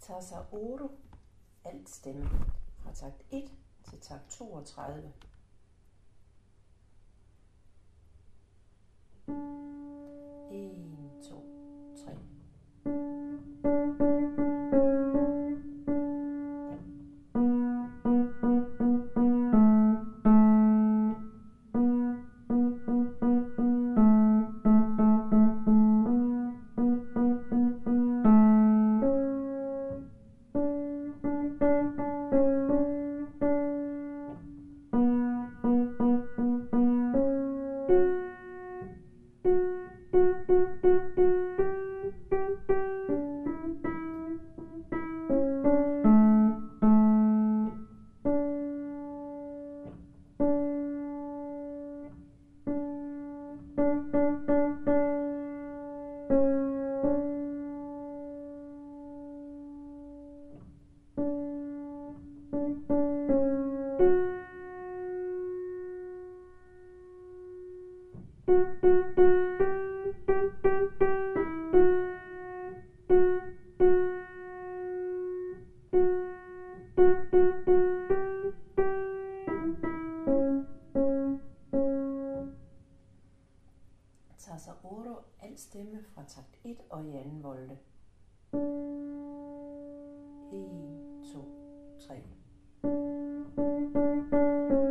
Tassa Oro, alt stemme, fra takt 1 til takt 32. 1, 2, 3. Tassa Oro, alt stemme, fra takt 1 og i anden volte. 1, 2, 3.